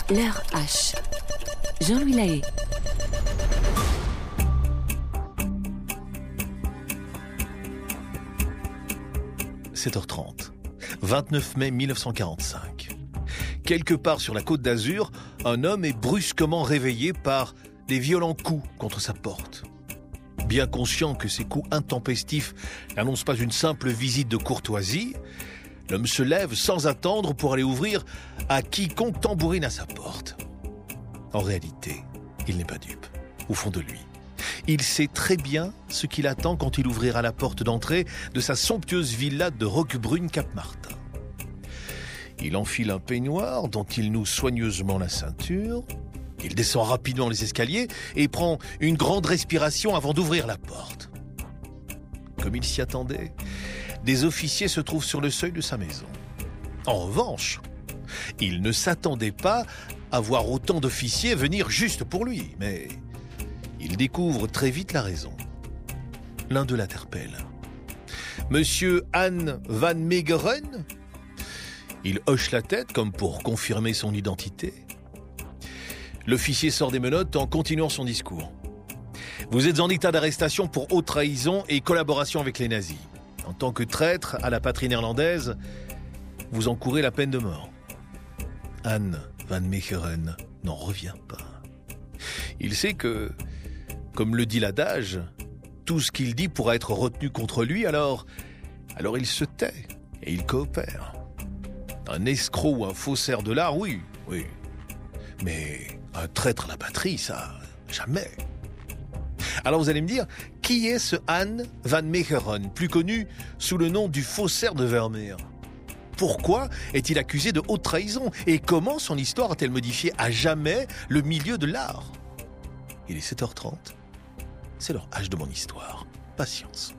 L'heure H. Jean-Louis Lahaye. « 7h30, 29 mai 1945. Quelque part sur la côte d'Azur, un homme est brusquement réveillé par des violents coups contre sa porte. Bien conscient que ces coups intempestifs n'annoncent pas une simple visite de courtoisie, l'homme se lève sans attendre pour aller ouvrir à quiconque tambourine à sa porte. En réalité, il n'est pas dupe, au fond de lui. Il sait très bien ce qu'il attend quand il ouvrira la porte d'entrée de sa somptueuse villa de Roquebrune-Cap-Martin. Il enfile un peignoir dont il noue soigneusement la ceinture. Il descend rapidement les escaliers et prend une grande respiration avant d'ouvrir la porte. Comme il s'y attendait, des officiers se trouvent sur le seuil de sa maison. En revanche, il ne s'attendait pas à voir autant d'officiers venir juste pour lui, mais il découvre très vite la raison. L'un d'eux l'interpelle. « Monsieur Anne van Meegeren ?» Il hoche la tête comme pour confirmer son identité. L'officier sort des menottes en continuant son discours. « Vous êtes en état d'arrestation pour haute trahison et collaboration avec les nazis. En tant que traître à la patrie néerlandaise, vous encourez la peine de mort. » Anne van Meegeren n'en revient pas. Il sait que, comme le dit l'adage, tout ce qu'il dit pourra être retenu contre lui, alors il se tait et il coopère. Un escroc ou un faussaire de l'art, oui. Mais un traître à la patrie, ça, jamais. Alors vous allez me dire, qui est ce Anne van Meegeren, plus connu sous le nom du faussaire de Vermeer ? Pourquoi est-il accusé de haute trahison ? Et comment son histoire a-t-elle modifié à jamais le milieu de l'art ? Il est 7h30, c'est l'heure H de mon histoire. Patience.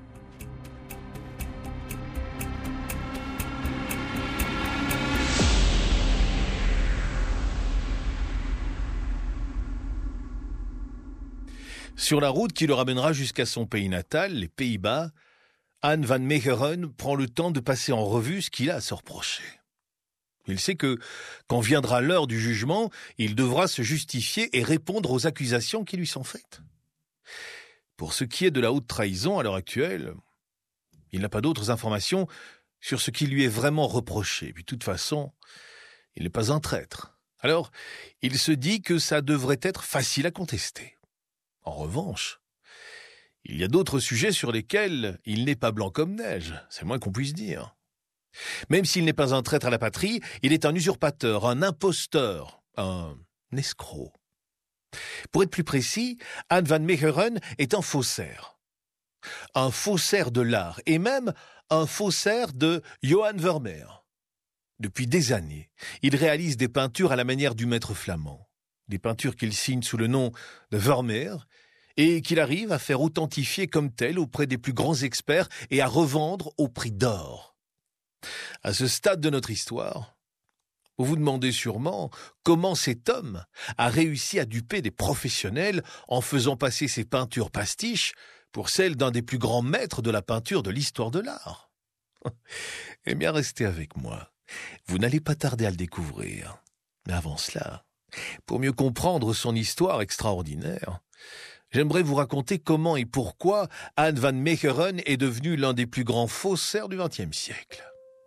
Sur la route qui le ramènera jusqu'à son pays natal, les Pays-Bas, Anne van Meegeren prend le temps de passer en revue ce qu'il a à se reprocher. Il sait que, quand viendra l'heure du jugement, il devra se justifier et répondre aux accusations qui lui sont faites. Pour ce qui est de la haute trahison à l'heure actuelle, il n'a pas d'autres informations sur ce qui lui est vraiment reproché. Puis de toute façon, il n'est pas un traître. Alors, il se dit que ça devrait être facile à contester. En revanche, il y a d'autres sujets sur lesquels il n'est pas blanc comme neige, c'est le moins qu'on puisse dire. Même s'il n'est pas un traître à la patrie, il est un usurpateur, un imposteur, un escroc. Pour être plus précis, Anne van Meegeren est un faussaire de l'art, et même un faussaire de Johan Vermeer. Depuis des années, il réalise des peintures à la manière du maître flamand, des peintures qu'il signe sous le nom de Vermeer, et qu'il arrive à faire authentifier comme telles auprès des plus grands experts et à revendre au prix d'or. À ce stade de notre histoire, vous vous demandez sûrement comment cet homme a réussi à duper des professionnels en faisant passer ses peintures pastiches pour celles d'un des plus grands maîtres de la peinture de l'histoire de l'art. Eh bien, restez avec moi. Vous n'allez pas tarder à le découvrir. Mais avant cela, pour mieux comprendre son histoire extraordinaire, j'aimerais vous raconter comment et pourquoi Anne van Meegeren est devenu l'un des plus grands faussaires du XXe siècle.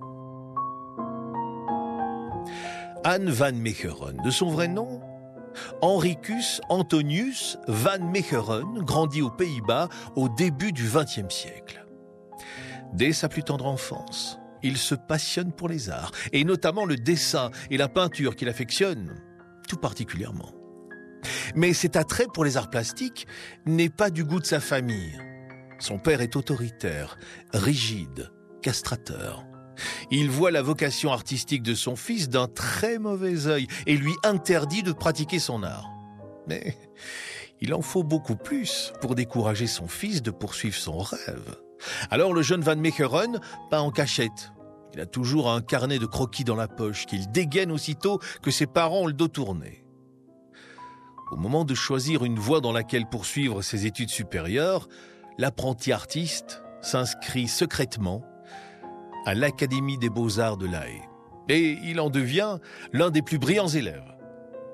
Anne van Meegeren, de son vrai nom, Henricus Antonius van Meegeren, grandit aux Pays-Bas au début du XXe siècle. Dès sa plus tendre enfance, il se passionne pour les arts, et notamment le dessin et la peinture qu'il affectionne tout particulièrement. Mais cet attrait pour les arts plastiques n'est pas du goût de sa famille. Son père est autoritaire, rigide, castrateur. Il voit la vocation artistique de son fils d'un très mauvais œil et lui interdit de pratiquer son art. Mais il en faut beaucoup plus pour décourager son fils de poursuivre son rêve. Alors le jeune Van Meegeren peint en cachette. Il a toujours un carnet de croquis dans la poche qu'il dégaine aussitôt que ses parents ont le dos tourné. Au moment de choisir une voie dans laquelle poursuivre ses études supérieures, l'apprenti artiste s'inscrit secrètement à l'Académie des Beaux-Arts de La Haye. Et il en devient l'un des plus brillants élèves.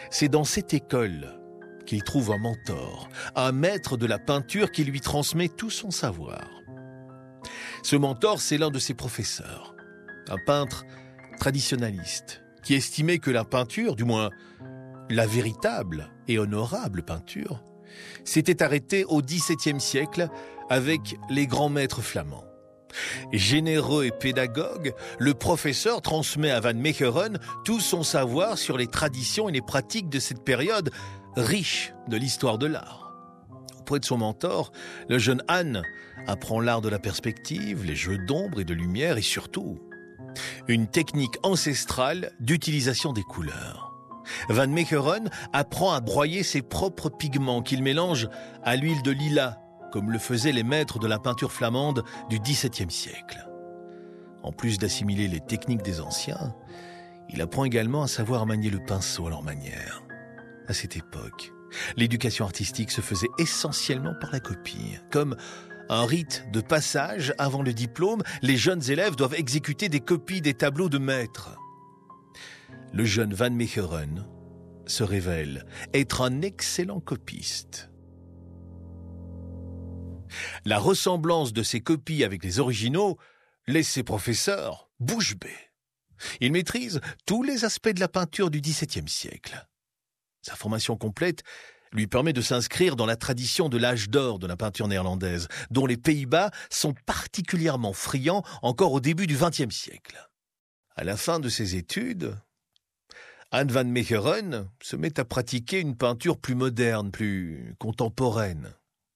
C'est dans cette école qu'il trouve un mentor, un maître de la peinture qui lui transmet tout son savoir. Ce mentor, c'est l'un de ses professeurs, un peintre traditionnaliste, qui estimait que la peinture, du moins la véritable et honorable peinture, s'était arrêtée au XVIIe siècle avec les grands maîtres flamands. Généreux et pédagogue, le professeur transmet à Van Meegeren tout son savoir sur les traditions et les pratiques de cette période riche de l'histoire de l'art. Auprès de son mentor, le jeune Hahn apprend l'art de la perspective, les jeux d'ombre et de lumière et surtout une technique ancestrale d'utilisation des couleurs. Van Meegeren apprend à broyer ses propres pigments qu'il mélange à l'huile de lilas, comme le faisaient les maîtres de la peinture flamande du XVIIe siècle. En plus d'assimiler les techniques des anciens, il apprend également à savoir manier le pinceau à leur manière. À cette époque, l'éducation artistique se faisait essentiellement par la copie. Comme un rite de passage avant le diplôme, les jeunes élèves doivent exécuter des copies des tableaux de maîtres. Le jeune Van Meegeren se révèle être un excellent copiste. La ressemblance de ses copies avec les originaux laisse ses professeurs bouche bée. Il maîtrise tous les aspects de la peinture du XVIIe siècle. Sa formation complète lui permet de s'inscrire dans la tradition de l'âge d'or de la peinture néerlandaise, dont les Pays-Bas sont particulièrement friands encore au début du XXe siècle. À la fin de ses études, Hahn van Meegeren se met à pratiquer une peinture plus moderne, plus contemporaine.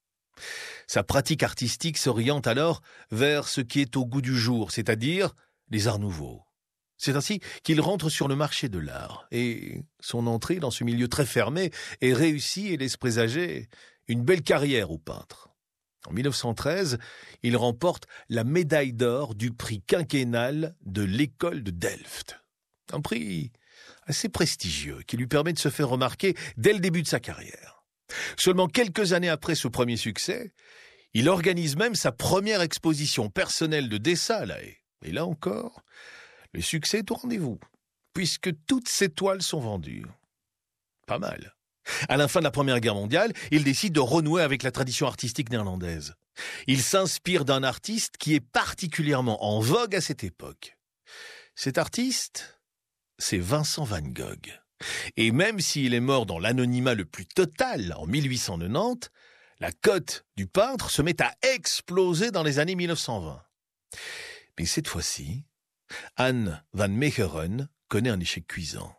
Sa pratique artistique s'oriente alors vers ce qui est au goût du jour, c'est-à-dire les arts nouveaux. C'est ainsi qu'il rentre sur le marché de l'art, et son entrée dans ce milieu très fermé est réussie et laisse présager une belle carrière au peintre. En 1913, il remporte la médaille d'or du prix quinquennal de l'école de Delft. Un prix assez prestigieux qui lui permet de se faire remarquer dès le début de sa carrière. Seulement quelques années après ce premier succès, il organise même sa première exposition personnelle de dessins à La Haye. Et là encore, le succès est au rendez-vous, puisque toutes ses toiles sont vendues. Pas mal. À la fin de la Première Guerre mondiale, il décide de renouer avec la tradition artistique néerlandaise. Il s'inspire d'un artiste qui est particulièrement en vogue à cette époque. Cet artiste, c'est Vincent van Gogh. Et même s'il est mort dans l'anonymat le plus total en 1890, la cote du peintre se met à exploser dans les années 1920. Mais cette fois-ci, Hahn van Meegeren connaît un échec cuisant.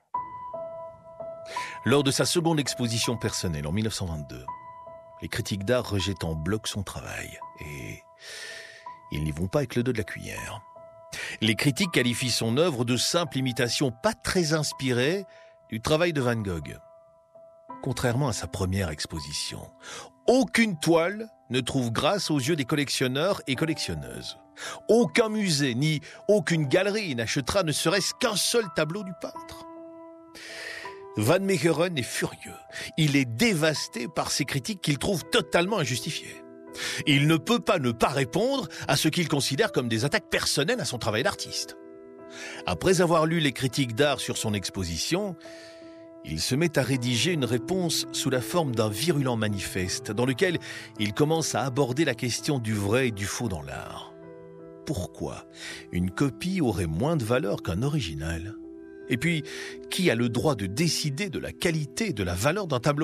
Lors de sa seconde exposition personnelle en 1922, les critiques d'art rejettent en bloc son travail et ils n'y vont pas avec le dos de la cuillère. Les critiques qualifient son œuvre de simple imitation pas très inspirée du travail de Van Gogh. Contrairement à sa première exposition, aucune toile ne trouve grâce aux yeux des collectionneurs et collectionneuses. Aucun musée ni aucune galerie n'achètera ne serait-ce qu'un seul tableau du peintre. Van Meegeren est furieux. Il est dévasté par ces critiques qu'il trouve totalement injustifiées. Il ne peut pas ne pas répondre à ce qu'il considère comme des attaques personnelles à son travail d'artiste. Après avoir lu les critiques d'art sur son exposition, il se met à rédiger une réponse sous la forme d'un virulent manifeste dans lequel il commence à aborder la question du vrai et du faux dans l'art. Pourquoi une copie aurait moins de valeur qu'un original ? Et puis, qui a le droit de décider de la qualité et de la valeur d'un tableau ?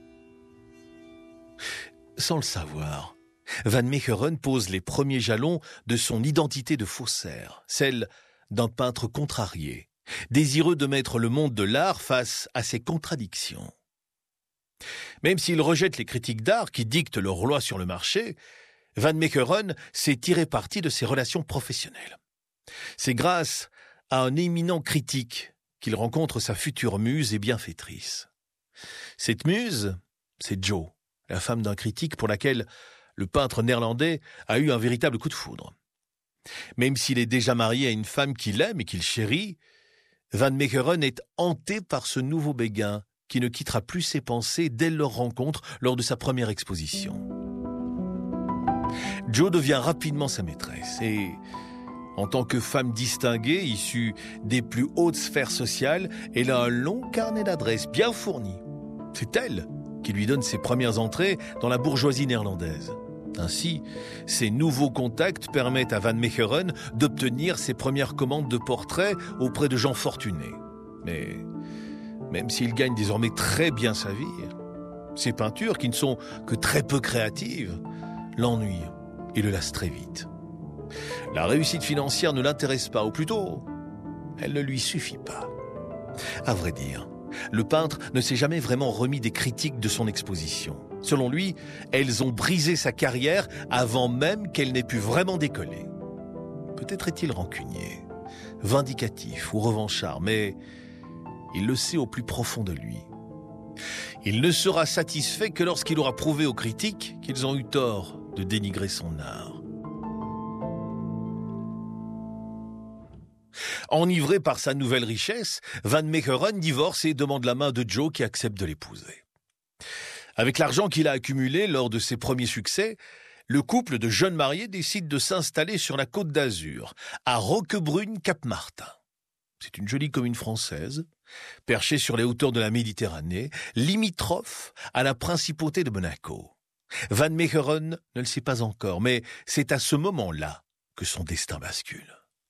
Sans le savoir, Van Meegeren pose les premiers jalons de son identité de faussaire, celle d'un peintre contrarié, désireux de mettre le monde de l'art face à ses contradictions. Même s'il rejette les critiques d'art qui dictent leur loi sur le marché, Van Meegeren sait tirer parti de ses relations professionnelles. C'est grâce à un éminent critique qu'il rencontre sa future muse et bienfaitrice. Cette muse, c'est Jo, la femme d'un critique pour laquelle le peintre néerlandais a eu un véritable coup de foudre. Même s'il est déjà marié à une femme qu'il aime et qu'il chérit, Van Meegeren est hanté par ce nouveau béguin qui ne quittera plus ses pensées dès leur rencontre lors de sa première exposition. Jo devient rapidement sa maîtresse et En tant que femme distinguée, issue des plus hautes sphères sociales, elle a un long carnet d'adresses bien fourni. C'est elle qui lui donne ses premières entrées dans la bourgeoisie néerlandaise. Ainsi, ces nouveaux contacts permettent à Van Meegeren d'obtenir ses premières commandes de portraits auprès de gens fortunés. Mais même s'il gagne désormais très bien sa vie, ses peintures, qui ne sont que très peu créatives, l'ennuient et le lassent très vite. La réussite financière ne l'intéresse pas, ou plutôt, elle ne lui suffit pas. À vrai dire, le peintre ne s'est jamais vraiment remis des critiques de son exposition. Selon lui, elles ont brisé sa carrière avant même qu'elle n'ait pu vraiment décoller. Peut-être est-il rancunier, vindicatif ou revanchard, mais il le sait au plus profond de lui. Il ne sera satisfait que lorsqu'il aura prouvé aux critiques qu'ils ont eu tort de dénigrer son art. Enivré par sa nouvelle richesse, Van Meegeren divorce et demande la main de Joe qui accepte de l'épouser. Avec l'argent qu'il a accumulé lors de ses premiers succès, le couple de jeunes mariés décide de s'installer sur la Côte d'Azur, à Roquebrune-Cap-Martin. C'est une jolie commune française, perchée sur les hauteurs de la Méditerranée, limitrophe à la principauté de Monaco. Van Meegeren ne le sait pas encore, mais c'est à ce moment-là que son destin bascule.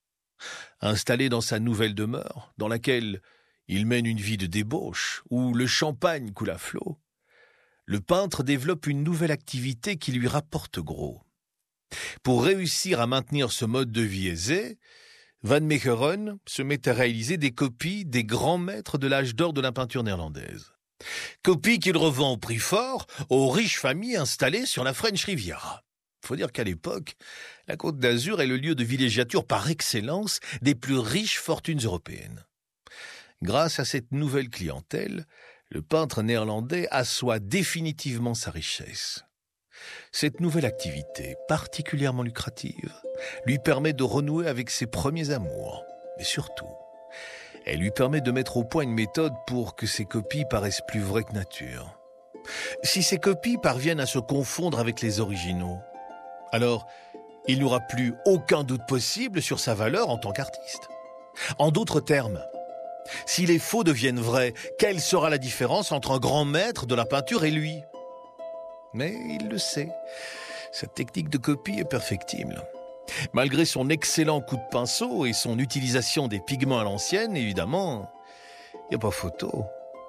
Installé dans sa nouvelle demeure, dans laquelle il mène une vie de débauche, où le champagne coule à flot, le peintre développe une nouvelle activité qui lui rapporte gros. Pour réussir à maintenir ce mode de vie aisé, Van Meegeren se met à réaliser des copies des grands maîtres de l'âge d'or de la peinture néerlandaise. Copies qu'il revend au prix fort aux riches familles installées sur la French Riviera. Il faut dire qu'à l'époque, la Côte d'Azur est le lieu de villégiature par excellence des plus riches fortunes européennes. Grâce à cette nouvelle clientèle, le peintre néerlandais assoit définitivement sa richesse. Cette nouvelle activité, particulièrement lucrative, lui permet de renouer avec ses premiers amours. Mais surtout, elle lui permet de mettre au point une méthode pour que ses copies paraissent plus vraies que nature. Si ces copies parviennent à se confondre avec les originaux, alors il n'y aura plus aucun doute possible sur sa valeur en tant qu'artiste. En d'autres termes, si les faux deviennent vrais, quelle sera la différence entre un grand maître de la peinture et lui ? Mais il le sait, sa technique de copie est perfectible. Malgré son excellent coup de pinceau et son utilisation des pigments à l'ancienne, évidemment, il n'y a pas photo.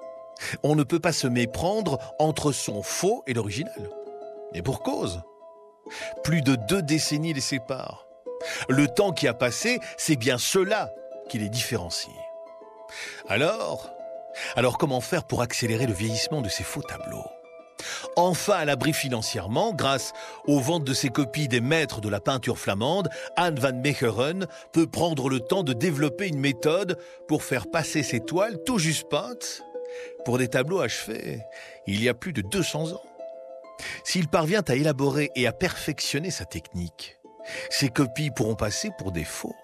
On ne peut pas se méprendre entre son faux et l'original. Et pour cause. Plus de 2 décennies les séparent. Le temps qui a passé, c'est bien cela qui les différencie. Alors comment faire pour accélérer le vieillissement de ces faux tableaux ? Enfin à l'abri financièrement, grâce aux ventes de ses copies des maîtres de la peinture flamande, Anne Van Meegeren peut prendre le temps de développer une méthode pour faire passer ses toiles tout juste peintes pour des tableaux achevés il y a plus de 200 ans. S'il parvient à élaborer et à perfectionner sa technique, ses copies pourront passer pour des faux.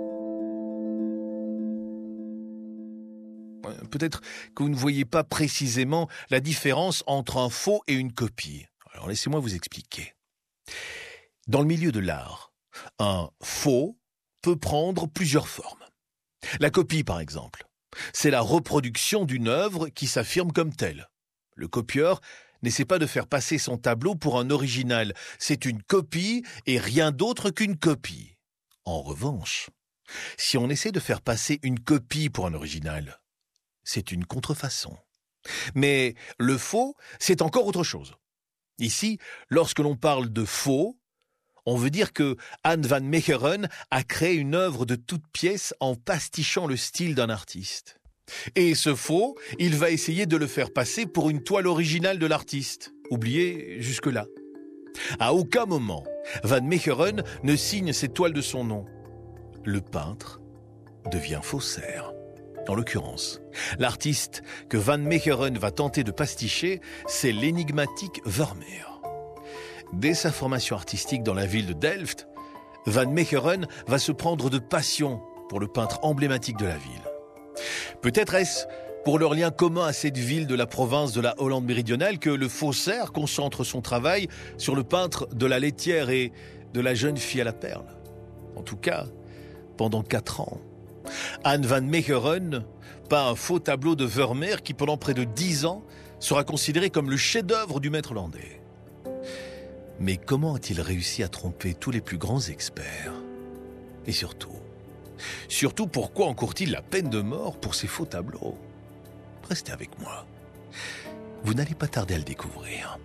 Peut-être que vous ne voyez pas précisément la différence entre un faux et une copie. Alors laissez-moi vous expliquer. Dans le milieu de l'art, un faux peut prendre plusieurs formes. La copie, par exemple, c'est la reproduction d'une œuvre qui s'affirme comme telle. Le copieur n'essaie pas de faire passer son tableau pour un original. C'est une copie et rien d'autre qu'une copie. En revanche, si on essaie de faire passer une copie pour un original, c'est une contrefaçon. Mais le faux, c'est encore autre chose. Ici, lorsque l'on parle de faux, on veut dire que Anne Van Meegeren a créé une œuvre de toutes pièces en pastichant le style d'un artiste. Et ce faux, il va essayer de le faire passer pour une toile originale de l'artiste. Oubliez jusque-là. À aucun moment, Van Meegeren ne signe cette toile de son nom. Le peintre devient faussaire. En l'occurrence, l'artiste que Van Meegeren va tenter de pasticher, c'est l'énigmatique Vermeer. Dès sa formation artistique dans la ville de Delft, Van Meegeren va se prendre de passion pour le peintre emblématique de la ville. Peut-être est-ce pour leur lien commun à cette ville de la province de la Hollande méridionale que le faussaire concentre son travail sur le peintre de la laitière et de la jeune fille à la perle. En tout cas, pendant 4 ans. Anne van Meegeren peint un faux tableau de Vermeer qui, pendant près de 10 ans, sera considéré comme le chef-d'œuvre du maître hollandais. Mais comment a-t-il réussi à tromper tous les plus grands experts ? Et surtout, pourquoi encourt-il la peine de mort pour ces faux tableaux ? Restez avec moi. Vous n'allez pas tarder à le découvrir.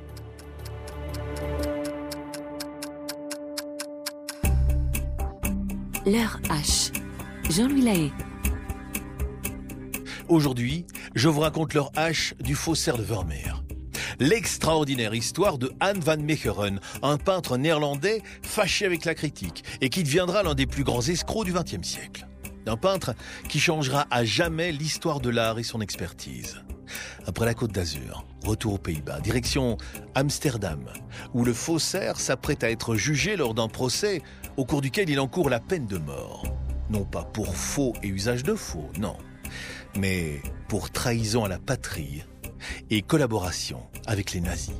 L'heure H. Jean-Louis Lahaye. Aujourd'hui, je vous raconte l'heure H du faussaire de Vermeer. L'extraordinaire histoire de Anne van Meegeren, un peintre néerlandais fâché avec la critique et qui deviendra l'un des plus grands escrocs du XXe siècle. Un peintre qui changera à jamais l'histoire de l'art et son expertise. Après la Côte d'Azur, retour aux Pays-Bas, direction Amsterdam, où le faussaire s'apprête à être jugé lors d'un procès au cours duquel il encourt la peine de mort. Non pas pour faux et usage de faux, non, mais pour trahison à la patrie et collaboration avec les nazis.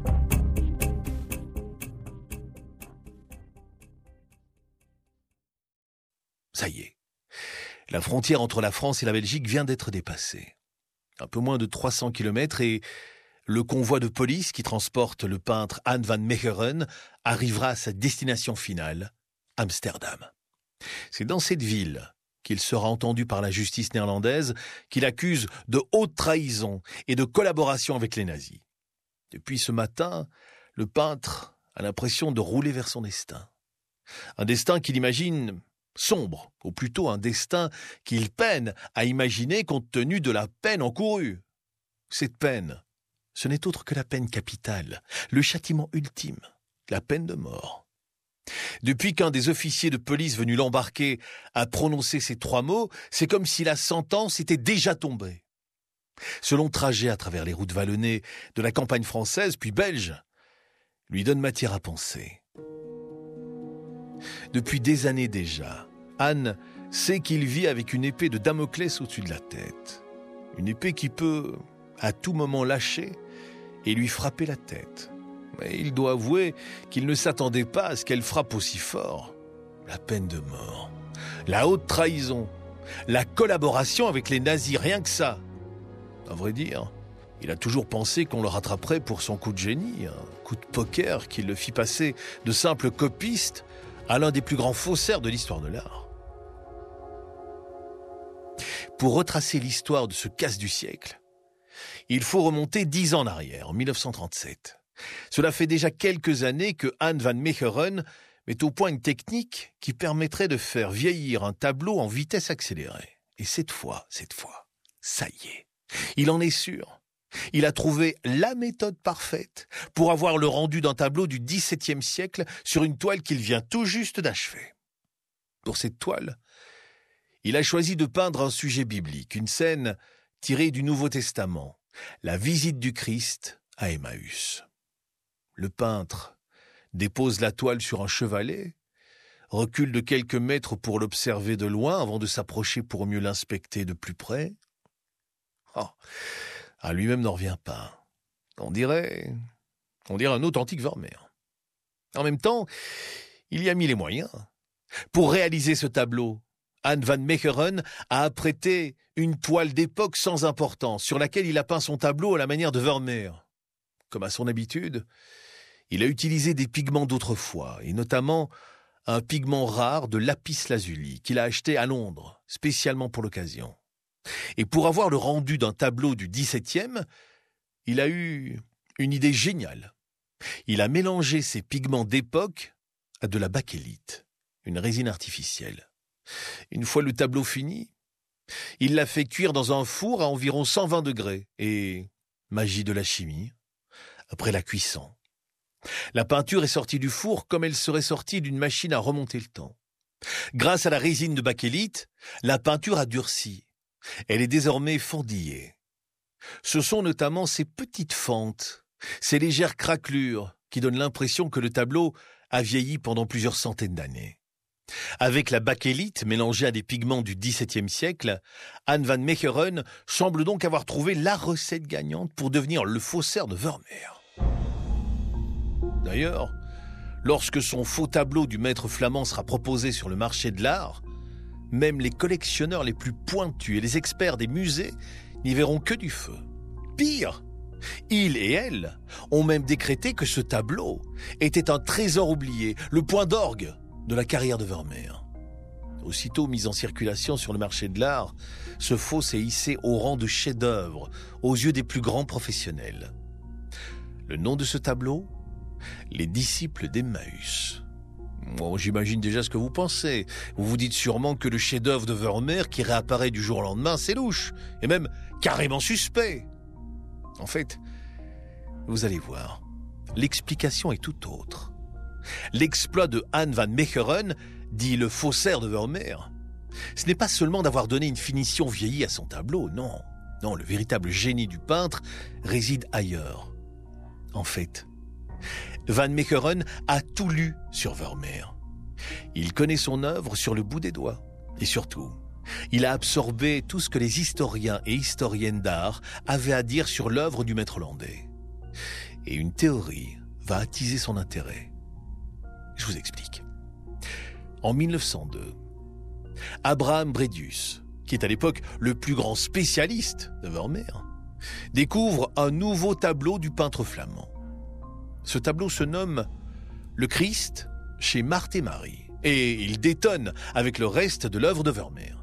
Ça y est, la frontière entre la France et la Belgique vient d'être dépassée. Un peu moins de 300 km et le convoi de police qui transporte le peintre Anne van Meegeren arrivera à sa destination finale, Amsterdam. C'est dans cette ville qu'il sera entendu par la justice néerlandaise qu'il accuse de haute trahison et de collaboration avec les nazis. Depuis ce matin, le peintre a l'impression de rouler vers son destin. Un destin qu'il imagine sombre, ou plutôt un destin qu'il peine à imaginer compte tenu de la peine encourue. Cette peine, ce n'est autre que la peine capitale, le châtiment ultime, la peine de mort. Depuis qu'un des officiers de police venus l'embarquer a prononcé ces 3 mots, c'est comme si la sentence était déjà tombée. Ce long trajet à travers les routes vallonnées de la campagne française puis belge lui donne matière à penser. Depuis des années déjà, Anne sait qu'il vit avec une épée de Damoclès au-dessus de la tête. Une épée qui peut, à tout moment, lâcher et lui frapper la tête. Mais il doit avouer qu'il ne s'attendait pas à ce qu'elle frappe aussi fort. La peine de mort, la haute trahison, la collaboration avec les nazis, rien que ça. À vrai dire, il a toujours pensé qu'on le rattraperait pour son coup de génie, un coup de poker qui le fit passer de simple copiste à l'un des plus grands faussaires de l'histoire de l'art. Pour retracer l'histoire de ce casse du siècle, il faut remonter 10 ans en arrière, en 1937. Cela fait déjà quelques années que Anne van Meegeren met au point une technique qui permettrait de faire vieillir un tableau en vitesse accélérée. Et cette fois, ça y est, il en est sûr. Il a trouvé la méthode parfaite pour avoir le rendu d'un tableau du XVIIe siècle sur une toile qu'il vient tout juste d'achever. Pour cette toile, il a choisi de peindre un sujet biblique, une scène tirée du Nouveau Testament, la visite du Christ à Emmaüs. Le peintre dépose la toile sur un chevalet, recule de quelques mètres pour l'observer de loin avant de s'approcher pour mieux l'inspecter de plus près. À lui-même n'en revient pas. On dirait un authentique Vermeer. En même temps, il y a mis les moyens. Pour réaliser ce tableau, Anne van Meegeren a apprêté une toile d'époque sans importance sur laquelle il a peint son tableau à la manière de Vermeer. Comme à son habitude, il a utilisé des pigments d'autrefois, et notamment un pigment rare de lapis-lazuli qu'il a acheté à Londres, spécialement pour l'occasion. Et pour avoir le rendu d'un tableau du XVIIe, il a eu une idée géniale. Il a mélangé ces pigments d'époque à de la bakélite, une résine artificielle. Une fois le tableau fini, il l'a fait cuire dans un four à environ 120 degrés. Et, magie de la chimie, après la cuisson, la peinture est sortie du four comme elle serait sortie d'une machine à remonter le temps. Grâce à la résine de bakélite, la peinture a durci. Elle est désormais fendillée. Ce sont notamment ces petites fentes, ces légères craquelures qui donnent l'impression que le tableau a vieilli pendant plusieurs centaines d'années. Avec la bakélite mélangée à des pigments du XVIIe siècle, Anne van Meegeren semble donc avoir trouvé la recette gagnante pour devenir le faussaire de Vermeer. D'ailleurs, lorsque son faux tableau du maître flamand sera proposé sur le marché de l'art, Même les collectionneurs les plus pointus et les experts des musées n'y verront que du feu. Pire, il et elle ont même décrété que ce tableau était un trésor oublié, le point d'orgue de la carrière de Vermeer. Aussitôt mis en circulation sur le marché de l'art, ce faux s'est hissé au rang de chef-d'œuvre aux yeux des plus grands professionnels. Le nom de ce tableau ? Les disciples d'Emmaüs. Bon, j'imagine déjà ce que vous pensez. Vous vous dites sûrement que le chef-d'œuvre de Vermeer qui réapparaît du jour au lendemain, c'est louche, et même carrément suspect. En fait, vous allez voir, l'explication est tout autre. L'exploit de Hans van Meegeren, dit le faussaire de Vermeer, ce n'est pas seulement d'avoir donné une finition vieillie à son tableau, non. Non, le véritable génie du peintre réside ailleurs. En fait, Van Meegeren a tout lu sur Vermeer. Il connaît son œuvre sur le bout des doigts. Et surtout, il a absorbé tout ce que les historiens et historiennes d'art avaient à dire sur l'œuvre du maître hollandais. Et une théorie va attiser son intérêt. Je vous explique. En 1902, Abraham Bredius, qui est à l'époque le plus grand spécialiste de Vermeer, découvre un nouveau tableau du peintre flamand. Ce tableau se nomme « Le Christ chez Marthe et Marie » et il détonne avec le reste de l'œuvre de Vermeer.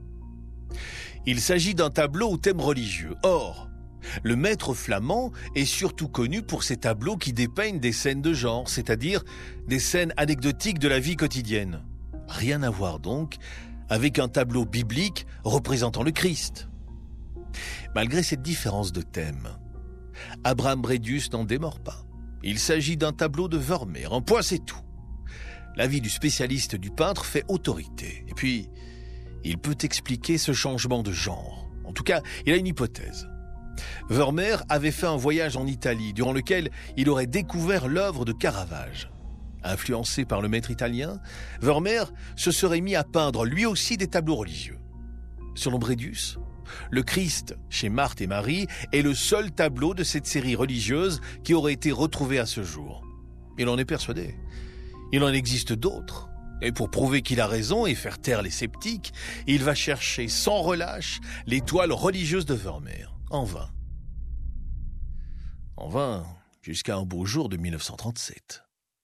Il s'agit d'un tableau au thème religieux. Or, le maître flamand est surtout connu pour ses tableaux qui dépeignent des scènes de genre, c'est-à-dire des scènes anecdotiques de la vie quotidienne. Rien à voir donc avec un tableau biblique représentant le Christ. Malgré cette différence de thème, Abraham Bredius n'en démord pas. Il s'agit d'un tableau de Vermeer, un point c'est tout. L'avis du spécialiste du peintre fait autorité. Et puis, il peut expliquer ce changement de genre. En tout cas, il a une hypothèse. Vermeer avait fait un voyage en Italie, durant lequel il aurait découvert l'œuvre de Caravage. Influencé par le maître italien, Vermeer se serait mis à peindre lui aussi des tableaux religieux. Selon Bredius, le Christ chez Marthe et Marie est le seul tableau de cette série religieuse qui aurait été retrouvé à ce jour. Il en est persuadé. Il en existe d'autres. Et pour prouver qu'il a raison et faire taire les sceptiques, il va chercher sans relâche les toiles religieuses de Vermeer. En vain. En vain, jusqu'à un beau jour de 1937.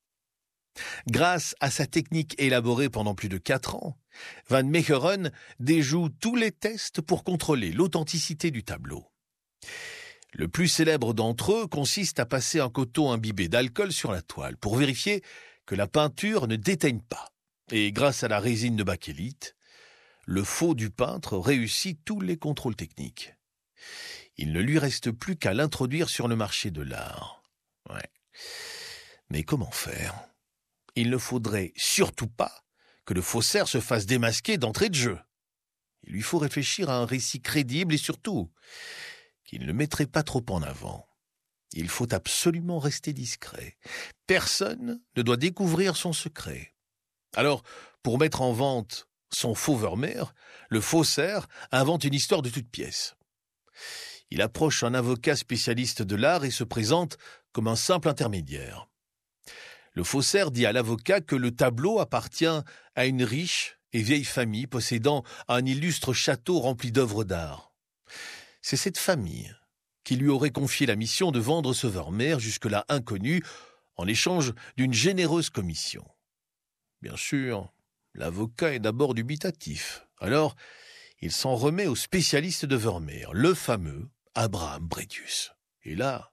Grâce à sa technique élaborée pendant plus de 4 ans, Van Meegeren déjoue tous les tests pour contrôler l'authenticité du tableau. Le plus célèbre d'entre eux consiste à passer un coton imbibé d'alcool sur la toile pour vérifier que la peinture ne déteigne pas. Et grâce à la résine de bakélite, le faux du peintre réussit tous les contrôles techniques. Il ne lui reste plus qu'à l'introduire sur le marché de l'art. Ouais. Mais comment faire ? Il ne faudrait surtout pas que le faussaire se fasse démasquer d'entrée de jeu. Il lui faut réfléchir à un récit crédible et surtout qu'il ne le mettrait pas trop en avant. Il faut absolument rester discret. Personne ne doit découvrir son secret. Alors, pour mettre en vente son faux Vermeer, le faussaire invente une histoire de toute pièce. Il approche un avocat spécialiste de l'art et se présente comme un simple intermédiaire. Le faussaire dit à l'avocat que le tableau appartient à une riche et vieille famille possédant un illustre château rempli d'œuvres d'art. C'est cette famille qui lui aurait confié la mission de vendre ce Vermeer jusque-là inconnu en échange d'une généreuse commission. Bien sûr, l'avocat est d'abord dubitatif. Alors, il s'en remet au spécialiste de Vermeer, le fameux Abraham Bredius. Et là,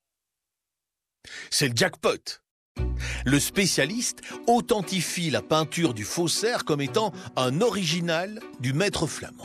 c'est le jackpot. Le spécialiste authentifie la peinture du faussaire comme étant un original du maître flamand.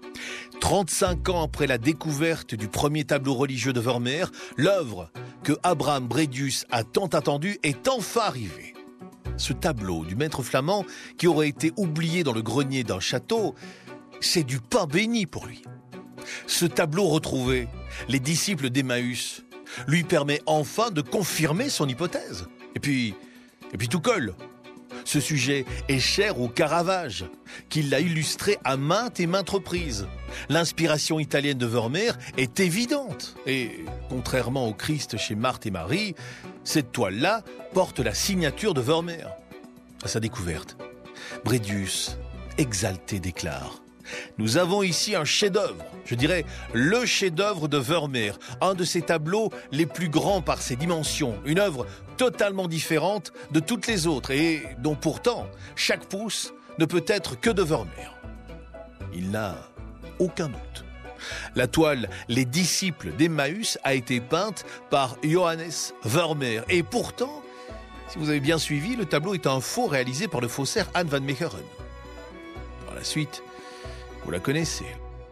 35 ans après la découverte du premier tableau religieux de Vermeer, l'œuvre que Abraham Bredius a tant attendue est enfin arrivée. Ce tableau du maître flamand, qui aurait été oublié dans le grenier d'un château, c'est du pain béni pour lui. Ce tableau retrouvé, les disciples d'Emmaüs, lui permet enfin de confirmer son hypothèse. Et puis tout colle. Ce sujet est cher au Caravage, qui l'a illustré à maintes et maintes reprises. L'inspiration italienne de Vermeer est évidente. Et contrairement au Christ chez Marthe et Marie, cette toile-là porte la signature de Vermeer. À sa découverte, Bredius exalté, déclare: nous avons ici un chef-d'œuvre, je dirais le chef-d'œuvre de Vermeer, un de ses tableaux les plus grands par ses dimensions, une œuvre totalement différente de toutes les autres et dont pourtant chaque pouce ne peut être que de Vermeer. Il n'a aucun doute. La toile Les disciples d'Emmaüs a été peinte par Johannes Vermeer et pourtant, si vous avez bien suivi, le tableau est un faux réalisé par le faussaire Anne van Meegeren. Par la suite, vous la connaissez.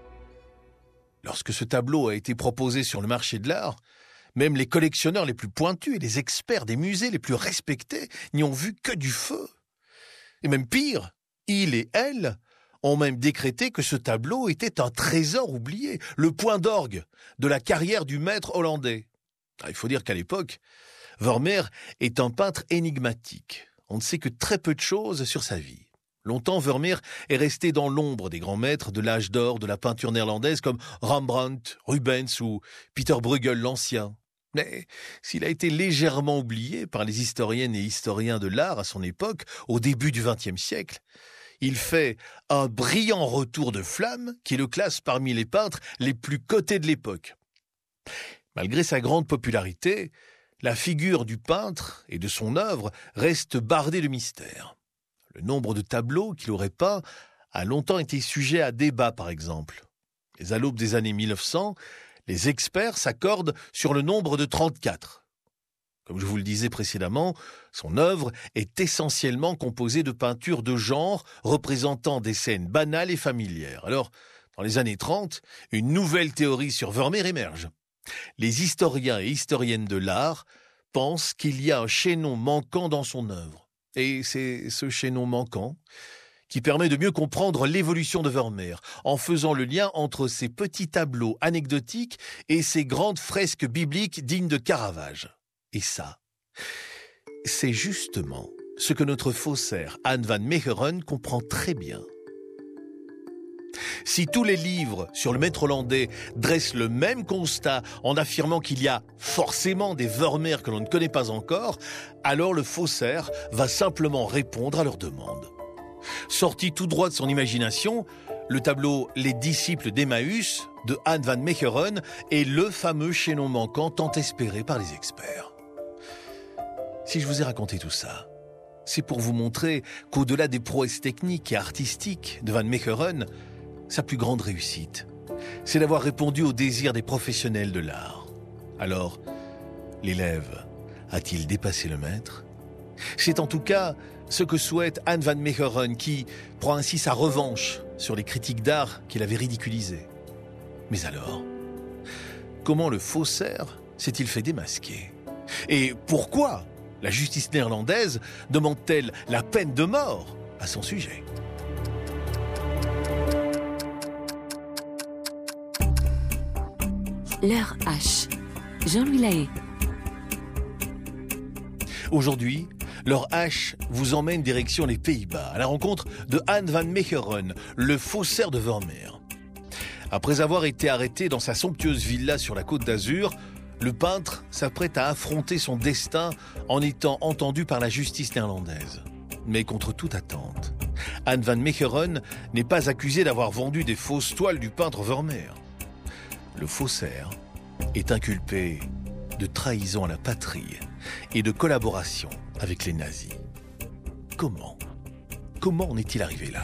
Lorsque ce tableau a été proposé sur le marché de l'art, même les collectionneurs les plus pointus et les experts des musées les plus respectés n'y ont vu que du feu. Et même pire, il et elle ont même décrété que ce tableau était un trésor oublié, le point d'orgue de la carrière du maître hollandais. Il faut dire qu'à l'époque, Vermeer est un peintre énigmatique. On ne sait que très peu de choses sur sa vie. Longtemps, Vermeer est resté dans l'ombre des grands maîtres de l'âge d'or de la peinture néerlandaise comme Rembrandt, Rubens ou Peter Bruegel l'Ancien. Mais s'il a été légèrement oublié par les historiennes et historiens de l'art à son époque, au début du XXe siècle, il fait un brillant retour de flamme qui le classe parmi les peintres les plus cotés de l'époque. Malgré sa grande popularité, la figure du peintre et de son œuvre reste bardée de mystères. Le nombre de tableaux qu'il aurait peints a longtemps été sujet à débat, par exemple. Mais à l'aube des années 1900, les experts s'accordent sur le nombre de 34. Comme je vous le disais précédemment, son œuvre est essentiellement composée de peintures de genre représentant des scènes banales et familières. Alors, dans les années 30, une nouvelle théorie sur Vermeer émerge. Les historiens et historiennes de l'art pensent qu'il y a un chaînon manquant dans son œuvre. Et c'est ce chaînon manquant qui permet de mieux comprendre l'évolution de Vermeer, en faisant le lien entre ses petits tableaux anecdotiques et ses grandes fresques bibliques dignes de Caravage. Et ça, c'est justement ce que notre faussaire Anne van Meegeren comprend très bien. Si tous les livres sur le maître hollandais dressent le même constat en affirmant qu'il y a forcément des Vermeer que l'on ne connaît pas encore, alors le faussaire va simplement répondre à leur demande. Sorti tout droit de son imagination, le tableau Les disciples d'Emmaüs de Anne van Meegeren est le fameux chaînon manquant tant espéré par les experts. Si je vous ai raconté tout ça, c'est pour vous montrer qu'au-delà des prouesses techniques et artistiques de van Meegeren, sa plus grande réussite, c'est d'avoir répondu aux désirs des professionnels de l'art. Alors, l'élève a-t-il dépassé le maître ? C'est en tout cas ce que souhaite Anne van Meegeren qui prend ainsi sa revanche sur les critiques d'art qu'il avait ridiculisées. Mais alors, comment le faussaire s'est-il fait démasquer ? Et pourquoi la justice néerlandaise demande-t-elle la peine de mort à son sujet ? L'heure H. Jean-Louis Lahaye. Aujourd'hui, l'heure H vous emmène direction les Pays-Bas, à la rencontre de Anne van Meegeren, le faussaire de Vermeer. Après avoir été arrêté dans sa somptueuse villa sur la Côte d'Azur, le peintre s'apprête à affronter son destin en étant entendu par la justice néerlandaise. Mais contre toute attente, Anne van Meegeren n'est pas accusée d'avoir vendu des fausses toiles du peintre Vermeer. Le faussaire est inculpé de trahison à la patrie et de collaboration avec les nazis. Comment en est-il arrivé là ?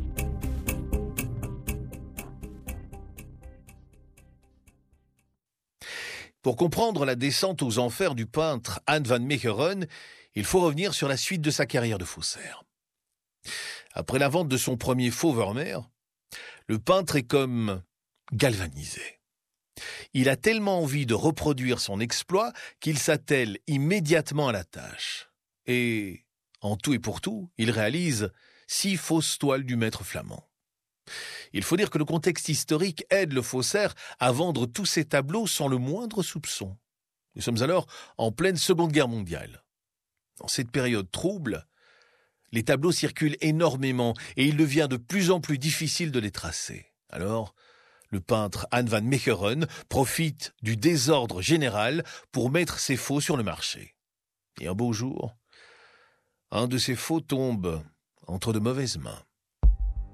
Pour comprendre la descente aux enfers du peintre Anne van Meegeren, il faut revenir sur la suite de sa carrière de faussaire. Après la vente de son premier faux Vermeer, le peintre est comme galvanisé. Il a tellement envie de reproduire son exploit qu'il s'attelle immédiatement à la tâche. Et, en tout et pour tout, il réalise 6 fausses toiles du maître flamand. Il faut dire que le contexte historique aide le faussaire à vendre tous ses tableaux sans le moindre soupçon. Nous sommes alors en pleine Seconde Guerre mondiale. Dans cette période trouble, les tableaux circulent énormément et il devient de plus en plus difficile de les tracer. Alors, le peintre Anne van Meegeren profite du désordre général pour mettre ses faux sur le marché. Et un beau jour, un de ces faux tombe entre de mauvaises mains.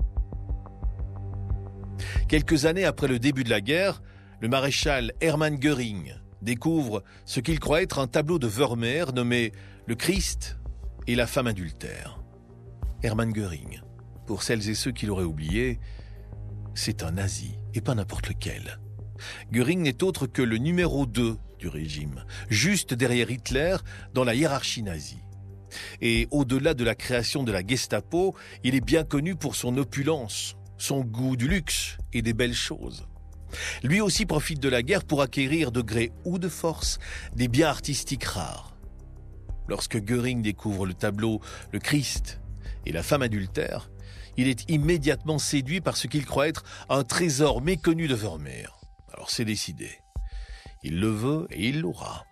Quelques années après le début de la guerre, le maréchal Hermann Göring découvre ce qu'il croit être un tableau de Vermeer nommé « Le Christ et la femme adultère ». Hermann Göring, pour celles et ceux qui l'auraient oublié, c'est un nazi et pas n'importe lequel. Göring n'est autre que le numéro 2 du régime, juste derrière Hitler dans la hiérarchie nazie. Et au-delà de la création de la Gestapo, il est bien connu pour son opulence, son goût du luxe et des belles choses. Lui aussi profite de la guerre pour acquérir de gré ou de force des biens artistiques rares. Lorsque Göring découvre le tableau « Le Christ et la femme adultère », il est immédiatement séduit par ce qu'il croit être un trésor méconnu de Vermeer. Alors c'est décidé. Il le veut et il l'aura.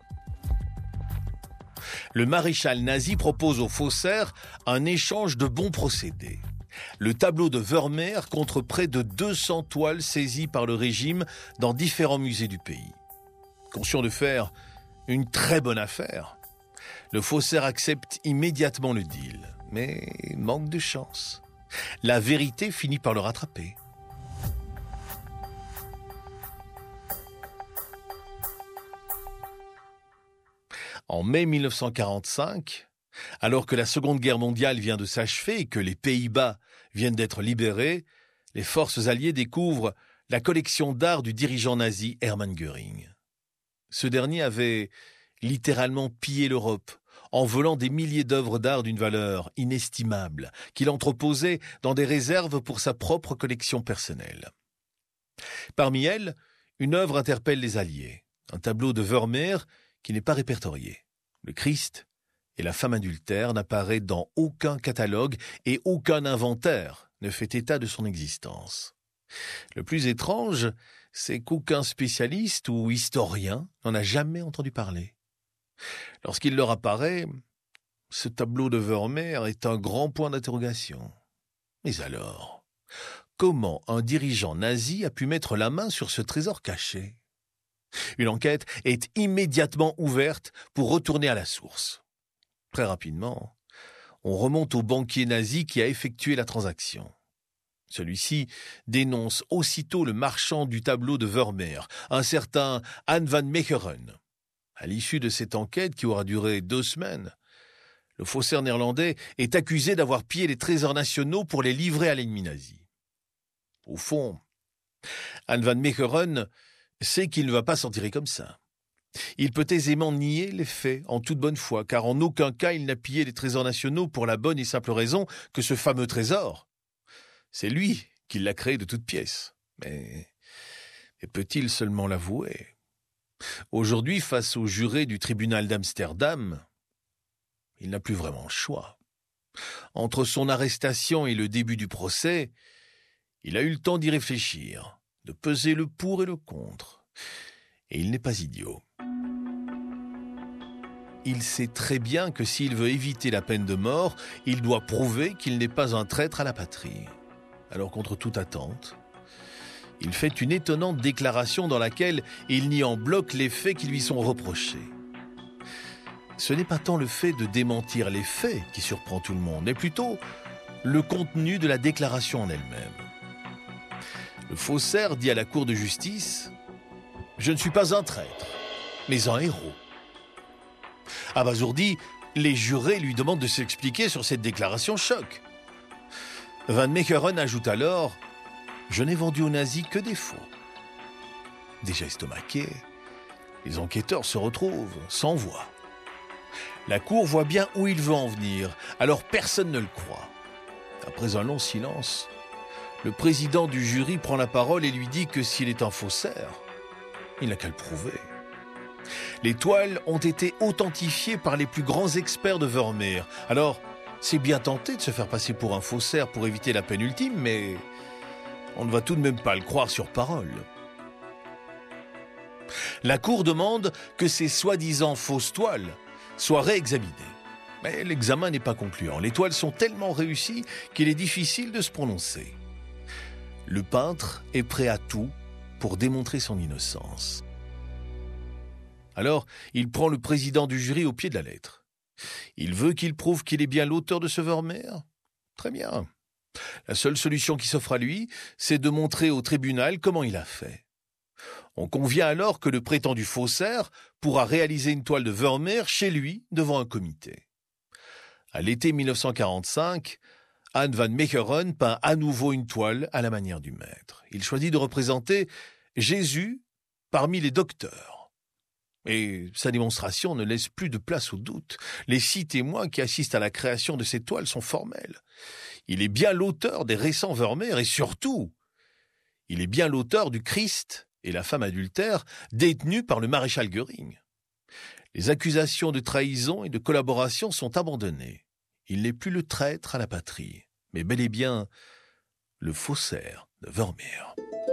Le maréchal nazi propose aux faussaires un échange de bons procédés. Le tableau de Vermeer contre près de 200 toiles saisies par le régime dans différents musées du pays. Conscient de faire une très bonne affaire, le faussaire accepte immédiatement le deal, mais manque de chance. La vérité finit par le rattraper. En mai 1945, alors que la Seconde Guerre mondiale vient de s'achever et que les Pays-Bas viennent d'être libérés, les forces alliées découvrent la collection d'art du dirigeant nazi Hermann Göring. Ce dernier avait littéralement pillé l'Europe en volant des milliers d'œuvres d'art d'une valeur inestimable qu'il entreposait dans des réserves pour sa propre collection personnelle. Parmi elles, une œuvre interpelle les Alliés, un tableau de Vermeer qui n'est pas répertorié. Le Christ et la femme adultère n'apparaît dans aucun catalogue et aucun inventaire ne fait état de son existence. Le plus étrange, c'est qu'aucun spécialiste ou historien n'en a jamais entendu parler. Lorsqu'il leur apparaît, ce tableau de Vermeer est un grand point d'interrogation. Mais alors, comment un dirigeant nazi a pu mettre la main sur ce trésor caché ? Une enquête est immédiatement ouverte pour retourner à la source. Très rapidement, on remonte au banquier nazi qui a effectué la transaction. Celui-ci dénonce aussitôt le marchand du tableau de Vermeer, un certain Hans van Meegeren. À l'issue de cette enquête qui aura duré 2 semaines, le faussaire néerlandais est accusé d'avoir pillé les trésors nationaux pour les livrer à l'ennemi nazi. Au fond, Hans van Meegeren sait qu'il ne va pas s'en tirer comme ça. Il peut aisément nier les faits en toute bonne foi, car en aucun cas il n'a pillé les trésors nationaux pour la bonne et simple raison que ce fameux trésor, c'est lui qui l'a créé de toutes pièces. Mais peut-il seulement l'avouer ? Aujourd'hui, face aux jurés du tribunal d'Amsterdam, il n'a plus vraiment le choix. Entre son arrestation et le début du procès, il a eu le temps d'y réfléchir, de peser le pour et le contre. Et il n'est pas idiot. Il sait très bien que s'il veut éviter la peine de mort, il doit prouver qu'il n'est pas un traître à la patrie. Alors contre toute attente, il fait une étonnante déclaration dans laquelle il nie en bloc les faits qui lui sont reprochés. Ce n'est pas tant le fait de démentir les faits qui surprend tout le monde, mais plutôt le contenu de la déclaration en elle-même. Le faussaire dit à la cour de justice « Je ne suis pas un traître, mais un héros ». Abasourdi, les jurés lui demandent de s'expliquer sur cette déclaration choc. Van Meegeren ajoute alors « Je n'ai vendu aux nazis que des faux ». Déjà estomaqués, les enquêteurs se retrouvent sans voix. La cour voit bien où il veut en venir, alors personne ne le croit. Après un long silence, le président du jury prend la parole et lui dit que s'il est un faussaire, il n'a qu'à le prouver. Les toiles ont été authentifiées par les plus grands experts de Vermeer. Alors, c'est bien tenté de se faire passer pour un faussaire pour éviter la peine ultime, mais on ne va tout de même pas le croire sur parole. La cour demande que ces soi-disant fausses toiles soient réexaminées. Mais l'examen n'est pas concluant. Les toiles sont tellement réussies qu'il est difficile de se prononcer. Le peintre est prêt à tout pour démontrer son innocence. Alors, il prend le président du jury au pied de la lettre. Il veut qu'il prouve qu'il est bien l'auteur de ce Vermeer ? Très bien. La seule solution qui s'offre à lui, c'est de montrer au tribunal comment il a fait. On convient alors que le prétendu faussaire pourra réaliser une toile de Vermeer chez lui devant un comité. À l'été 1945, Anne van Meekeren peint à nouveau une toile à la manière du maître. Il choisit de représenter Jésus parmi les docteurs. Et sa démonstration ne laisse plus de place au doute. Les 6 témoins qui assistent à la création de ces toiles sont formels. Il est bien l'auteur des récents Vermeer et surtout, il est bien l'auteur du Christ et la femme adultère détenue par le maréchal Göring. Les accusations de trahison et de collaboration sont abandonnées. Il n'est plus le traître à la patrie, mais bel et bien le faussaire de Vermeer.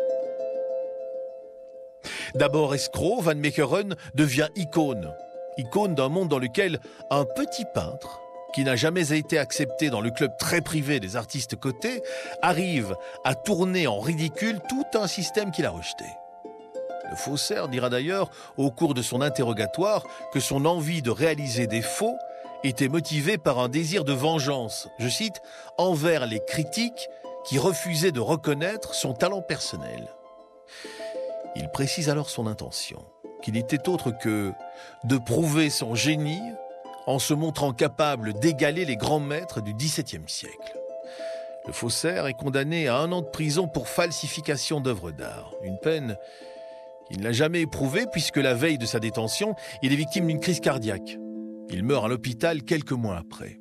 D'abord escroc, Van Meekeren devient icône d'un monde dans lequel un petit peintre, qui n'a jamais été accepté dans le club très privé des artistes cotés, arrive à tourner en ridicule tout un système qu'il a rejeté. Le faussaire dira d'ailleurs au cours de son interrogatoire que son envie de réaliser des faux était motivée par un désir de vengeance, je cite, « envers les critiques qui refusaient de reconnaître son talent personnel ». Il précise alors son intention, qui n'était autre que de prouver son génie en se montrant capable d'égaler les grands maîtres du XVIIe siècle. Le faussaire est condamné à 1 an de prison pour falsification d'œuvres d'art, une peine qu'il n'a jamais éprouvée puisque la veille de sa détention, il est victime d'une crise cardiaque. Il meurt à l'hôpital quelques mois après.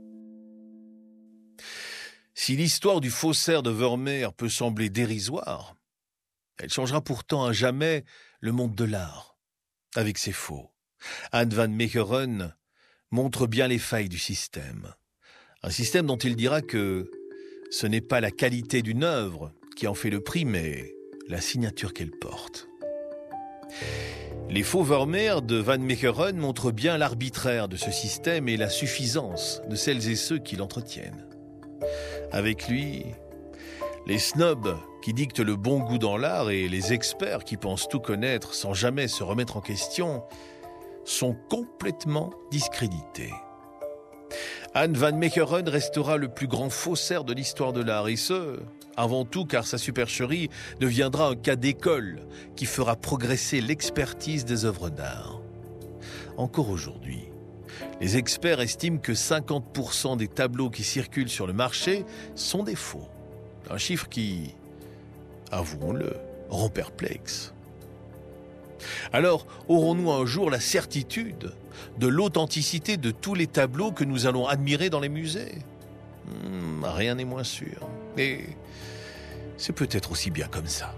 Si l'histoire du faussaire de Vermeer peut sembler dérisoire, elle changera pourtant à jamais le monde de l'art, avec ses faux. Anne van Meekeren montre bien les failles du système. Un système dont il dira que ce n'est pas la qualité d'une œuvre qui en fait le prix, mais la signature qu'elle porte. Les faux Vermeer de Van Meekeren montrent bien l'arbitraire de ce système et la suffisance de celles et ceux qui l'entretiennent. Avec lui, les snobs qui dictent le bon goût dans l'art et les experts qui pensent tout connaître sans jamais se remettre en question sont complètement discrédités. Anne van Meekeren restera le plus grand faussaire de l'histoire de l'art, et ce, avant tout car sa supercherie deviendra un cas d'école qui fera progresser l'expertise des œuvres d'art. Encore aujourd'hui, les experts estiment que 50% des tableaux qui circulent sur le marché sont des faux. Un chiffre qui, avouons-le, rend perplexe. Alors, aurons-nous un jour la certitude de l'authenticité de tous les tableaux que nous allons admirer dans les musées ? Rien n'est moins sûr. Et c'est peut-être aussi bien comme ça.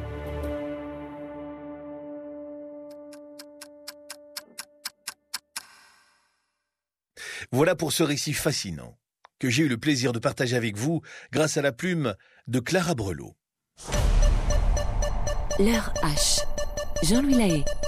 Voilà pour ce récit fascinant que j'ai eu le plaisir de partager avec vous grâce à la plume de Clara Brelot. L'heure H. Jean-Louis Lahaye.